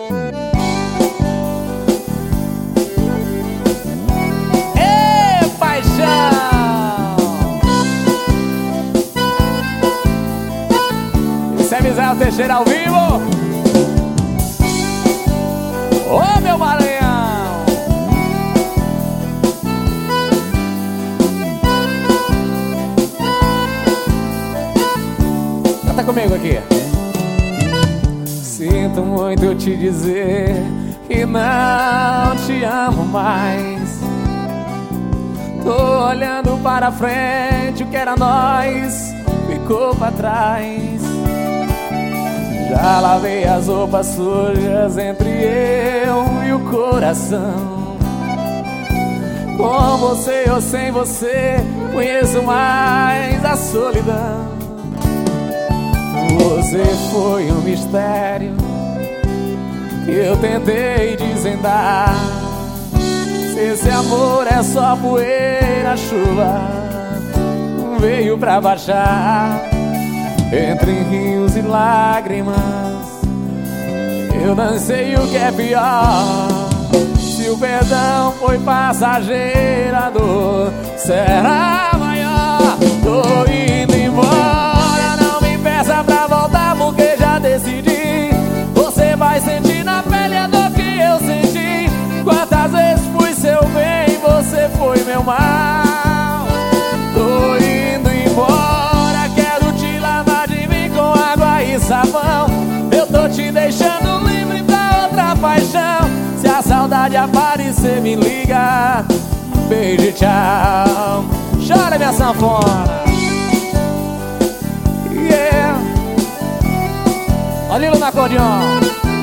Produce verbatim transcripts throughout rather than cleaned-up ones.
Ê, paixão! Esse é Misael Teixeira ao vivo. Ô, meu Maranhão! Canta comigo aqui. Sinto muito te dizer que não te amo mais. Tô olhando para frente, o que era nós ficou pra trás. Já lavei as roupas sujas entre eu e o coração. Com você ou sem você, conheço mais a solidão. Você foi um mistério que eu tentei desvendar. Se esse amor é só poeira, chuva veio pra baixar. Entre rios e lágrimas, eu não sei o que é pior. Se o perdão foi passageiro, a dor será maior. Tô indo embora, não me peça pra voltar, porque já decidi. Você vai sentir na pele a dor que eu senti. Quantas vezes fui seu bem, você foi meu mal. Tô indo embora, quero te lavar de mim com água e sabão. Eu tô te deixando livre pra outra paixão. Se a saudade aparecer, me liga. Beijo e tchau. Chora, minha sanfona. Yeah. Olha ele no acordeão.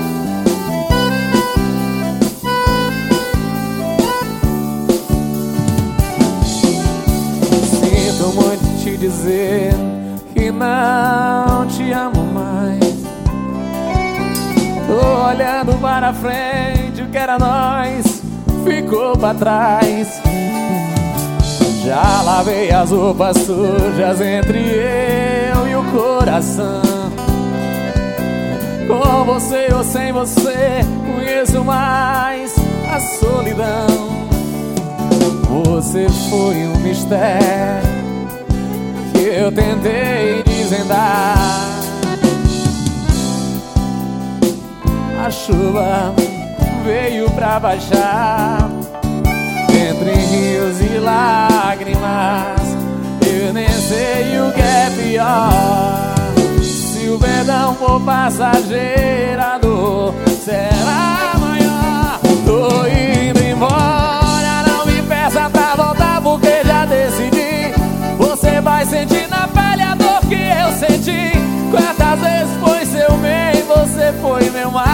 Sinto muito te dizer que não te amo mais. Tô olhando para frente, o que era nós ficou pra trás. Já lavei as roupas sujas entre eu e o coração. Com você ou sem você, conheço mais a solidão. Você foi um mistério que eu tentei desvendar. A chuva veio pra baixar. Entre rios e lágrimas, eu nem sei o que é pior. Se o perdão for passageiro, a dor será maior. Tô indo embora, não me peça pra voltar, porque já decidi. Você vai sentir na pele a dor que eu senti. Quantas vezes foi seu bem, você foi meu mal.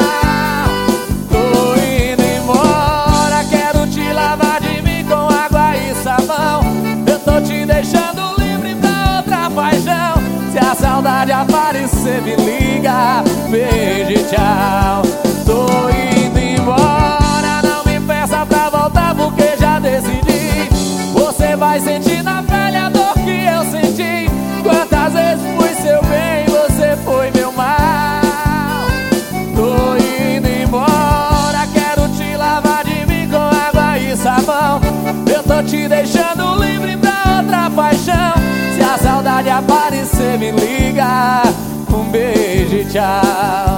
Tô indo embora, quero te lavar de mim com água e sabão. Eu tô te deixando livre pra outra paixão. Se a saudade aparecer, me liga. Beijo e tchau. Tô indo embora, não me peça pra voltar, porque já decidi. Você vai sentir na pele a dor que eu senti. Quantas vezes fui seu bem, você foi meu mal. Tô indo embora, quero te lavar de mim com água e sabão. Eu tô te deixando livre pra outra paixão. Se a saudade aparecer, me liga. Um beijo e tchau.